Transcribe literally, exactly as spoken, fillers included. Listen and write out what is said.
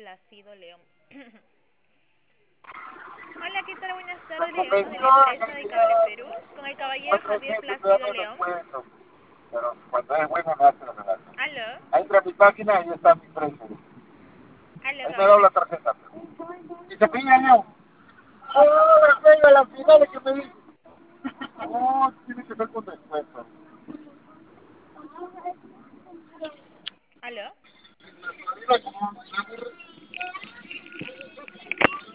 Placido León. Hola, ¿qué tal? Buenas tardes. Le llamamos de la Convención empresa de Cable Perú con el caballero cuatro Javier meses Placido dando el León. descuento. Pero cuando es bueno no hace la verdad. Aló, Entra a mi página y ahí está mi precio. aló, Ahí me da la caballero. tarjeta. Y se pilla yo. ¡Oh, venga, la final que me dice! Oh, tiene que ser con descuento.